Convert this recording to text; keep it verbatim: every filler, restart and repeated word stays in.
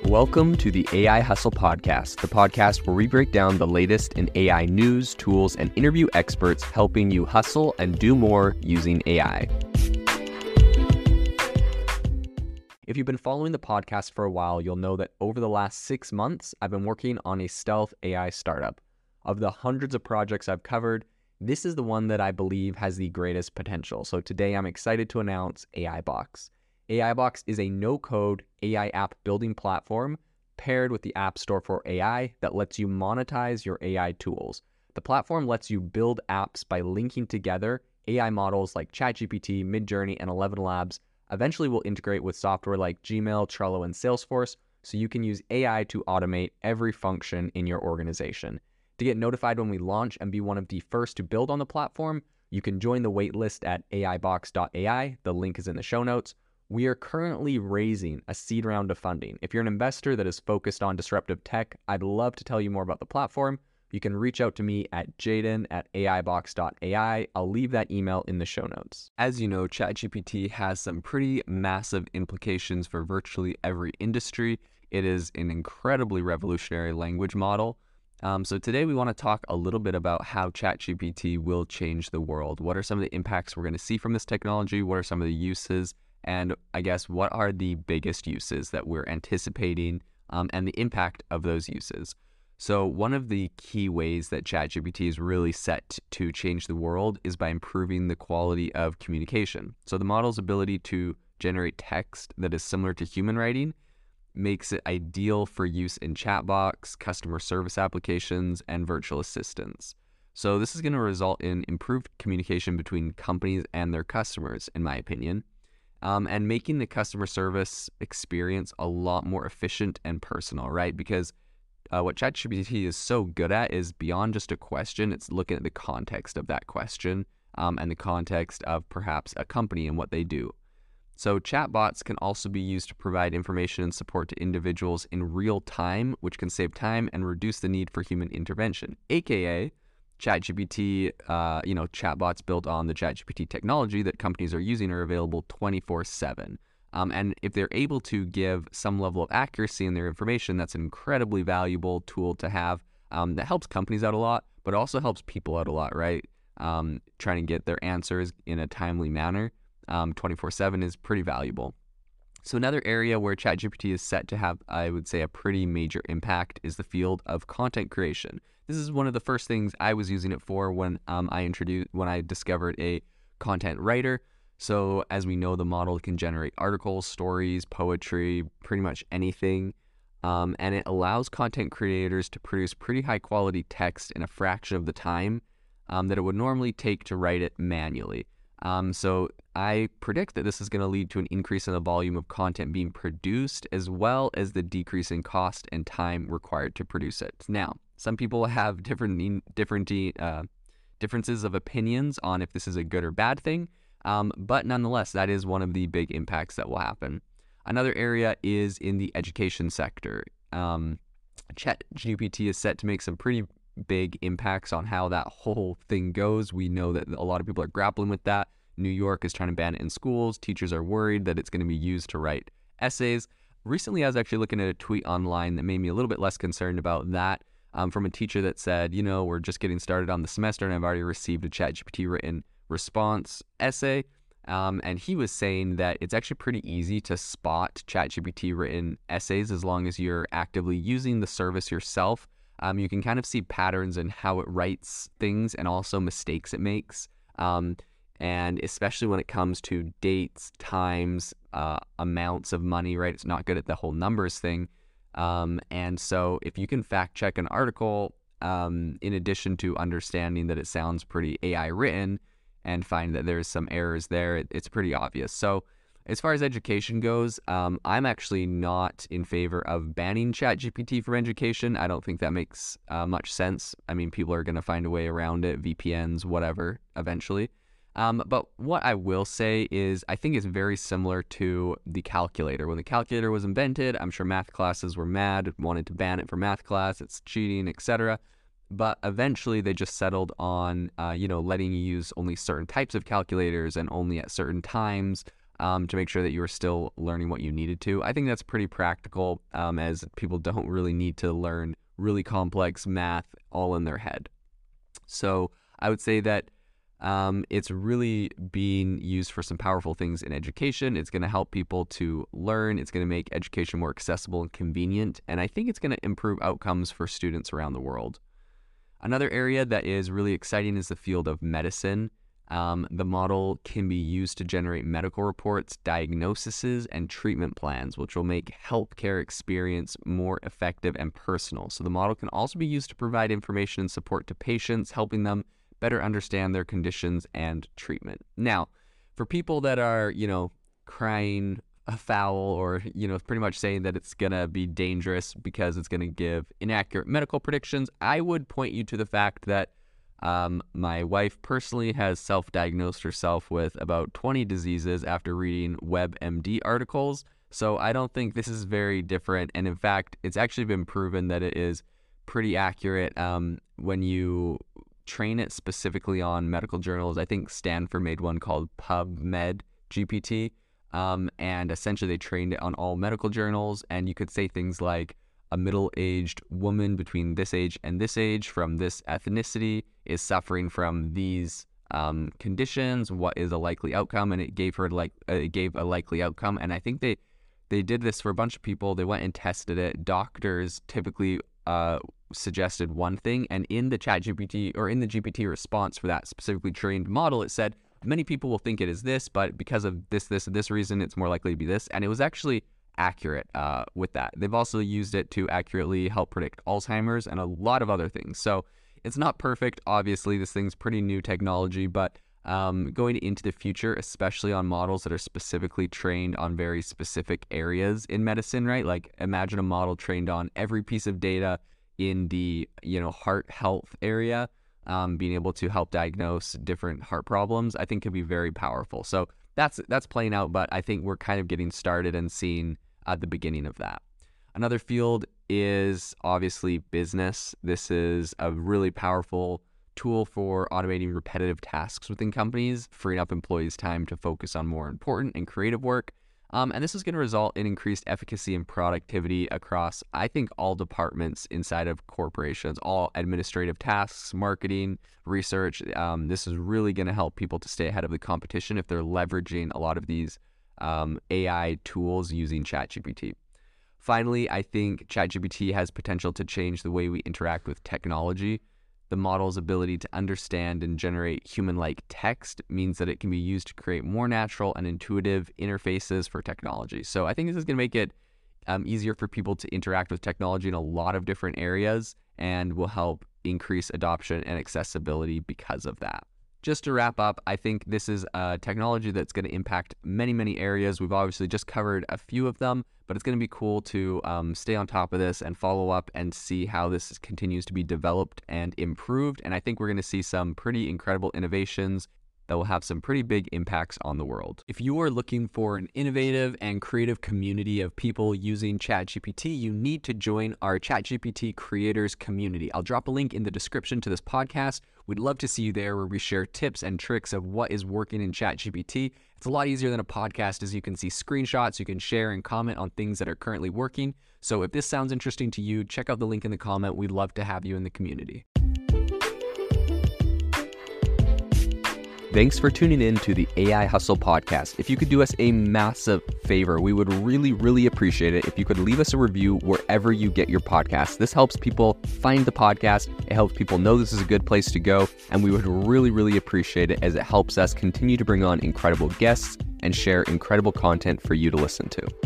Welcome to the A I Hustle Podcast, the podcast where we break down the latest in A I news, tools, and interview experts helping you hustle and do more using A I. If you've been following the podcast for a while, you'll know that over the last six months, I've been working on a stealth A I startup. Of the hundreds of projects I've covered, this is the one that I believe has the greatest potential. So today I'm excited to announce AIBox. AIBox is a no-code A I app building platform paired with the App Store for A I that lets you monetize your A I tools. The platform lets you build apps by linking together A I models like ChatGPT, Midjourney, and Eleven Labs. Eventually will integrate with software like Gmail, Trello, and Salesforce, so you can use A I to automate every function in your organization. To get notified when we launch and be one of the first to build on the platform, you can join the waitlist at A I box dot A I. The link is in the show notes. We are currently raising a seed round of funding. If you're an investor that is focused on disruptive tech, I'd love to tell you more about the platform. You can reach out to me at jaden at A I box dot A I. I'll leave that email in the show notes. As you know, ChatGPT has some pretty massive implications for virtually every industry. It is an incredibly revolutionary language model. Um, so today we want to talk a little bit about how ChatGPT will change the world. What are some of the impacts we're going to see from this technology? What are some of the uses? And I guess what are the biggest uses that we're anticipating um, and the impact of those uses? So one of the key ways that ChatGPT is really set to change the world is by improving the quality of communication. So the model's ability to generate text that is similar to human writing makes it ideal for use in chatbots, customer service applications, and virtual assistants. So this is going to result in improved communication between companies and their customers, in my opinion. Um, and making the customer service experience a lot more efficient and personal, right? Because uh, what ChatGPT is so good at is beyond just a question, it's looking at the context of that question um, and the context of perhaps a company and what they do. So chatbots can also be used to provide information and support to individuals in real time, which can save time and reduce the need for human intervention, aka ChatGPT, uh, you know, chatbots built on the ChatGPT technology that companies are using are available twenty-four seven. Um, and if they're able to give some level of accuracy in their information, that's an incredibly valuable tool to have um, that helps companies out a lot, but also helps people out a lot, right? Um, trying to get their answers in a timely manner um, twenty-four seven is pretty valuable. So another area where ChatGPT is set to have, I would say, a pretty major impact is the field of content creation. This is one of the first things I was using it for when um, I introduced when I discovered a content writer. So as we know, the model can generate articles, stories, poetry, pretty much anything. Um, and it allows content creators to produce pretty high quality text in a fraction of the time um, that it would normally take to write it manually. Um, so I predict that this is going to lead to an increase in the volume of content being produced, as well as the decrease in cost and time required to produce it. Now, some people have different different uh, differences of opinions on if this is a good or bad thing, um, but nonetheless, that is one of the big impacts that will happen. Another area is in the education sector. Um, ChatGPT is set to make some pretty big impacts on how that whole thing goes. We know that a lot of people are grappling with that. New York is trying to ban it in schools. Teachers are worried that it's going to be used to write essays. Recently, I was actually looking at a tweet online that made me a little bit less concerned about that. Um, from a teacher that said, you know, we're just getting started on the semester and I've already received a ChatGPT written response essay. Um, and he was saying that it's actually pretty easy to spot ChatGPT written essays as long as you're actively using the service yourself. Um, you can kind of see patterns in how it writes things and also mistakes it makes. Um, and especially when it comes to dates, times, uh, amounts of money, right? It's not good at the whole numbers thing. Um, and so if you can fact check an article, um, in addition to understanding that it sounds pretty A I written and find that there's some errors there, it, it's pretty obvious. So as far as education goes, um, I'm actually not in favor of banning ChatGPT from education. I don't think that makes uh, much sense. I mean, people are going to find a way around it, V P Ns, whatever, eventually. Um, but what I will say is I think it's very similar to the calculator. When the calculator was invented, I'm sure math classes were mad, wanted to ban it for math class, it's cheating, et cetera. But eventually they just settled on, uh, you know, letting you use only certain types of calculators and only at certain times. um, to make sure that you are still learning what you needed to. I think that's pretty practical, um, as people don't really need to learn really complex math all in their head. So I would say that um, it's really being used for some powerful things in education. It's going to help people to learn. It's going to make education more accessible and convenient. And I think it's going to improve outcomes for students around the world. Another area that is really exciting is the field of medicine. Um, the model can be used to generate medical reports, diagnoses, and treatment plans, which will make healthcare experience more effective and personal. So the model can also be used to provide information and support to patients, helping them better understand their conditions and treatment. Now, for people that are, you know, crying a foul or, you know, pretty much saying that it's going to be dangerous because it's going to give inaccurate medical predictions, I would point you to the fact that um, my wife personally has self-diagnosed herself with about twenty diseases after reading WebMD articles. So I don't think this is very different. And in fact, it's actually been proven that it is pretty accurate um, when you train it specifically on medical journals. I think Stanford made one called PubMed G P T. Um, and essentially they trained it on all medical journals, and you could say things like a middle-aged woman between this age and this age from this ethnicity is suffering from these um, conditions. What is a likely outcome? And it gave her like uh, it gave a likely outcome. And I think they they did this for a bunch of people. They went and tested it. Doctors typically uh, suggested one thing, and in the ChatGPT or in the G P T response for that specifically trained model, it said, many people will think it is this, but because of this, this, and this reason, it's more likely to be this. And it was actually accurate uh, with that. They've also used it to accurately help predict Alzheimer's and a lot of other things. So it's not perfect. Obviously, this thing's pretty new technology, but um, going into the future, especially on models that are specifically trained on very specific areas in medicine, right? Like imagine a model trained on every piece of data in the, you know, heart health area. Um, being able to help diagnose different heart problems, I think could be very powerful. So that's that's playing out, but I think we're kind of getting started and seeing at the beginning of that. Another field is obviously business. This is a really powerful tool for automating repetitive tasks within companies, freeing up employees' time to focus on more important and creative work. Um, and this is going to result in increased efficacy and productivity across, I think, all departments inside of corporations, all administrative tasks, marketing, research. Um, this is really going to help people to stay ahead of the competition if they're leveraging a lot of these um, A I tools using ChatGPT. Finally, I think ChatGPT has potential to change the way we interact with technology. The model's ability to understand and generate human-like text means that it can be used to create more natural and intuitive interfaces for technology. So I think this is going to make it um, easier for people to interact with technology in a lot of different areas and will help increase adoption and accessibility because of that. Just to wrap up, I think this is a technology that's going to impact many, many areas. We've obviously just covered a few of them, but it's going to be cool to um, stay on top of this and follow up and see how this continues to be developed and improved. And I think we're going to see some pretty incredible innovations that will have some pretty big impacts on the world. If you are looking for an innovative and creative community of people using ChatGPT, you need to join our ChatGPT creators community. I'll drop a link in the description to this podcast. We'd love to see you there, where we share tips and tricks of what is working in ChatGPT. It's a lot easier than a podcast, as you can see screenshots, you can share and comment on things that are currently working. So if this sounds interesting to you, check out the link in the comment. We'd love to have you in the community. Thanks for tuning in to the A I Hustle podcast. If you could do us a massive favor, we would really, really appreciate it if you could leave us a review wherever you get your podcasts. This helps people find the podcast. It helps people know this is a good place to go. And we would really, really appreciate it, as it helps us continue to bring on incredible guests and share incredible content for you to listen to.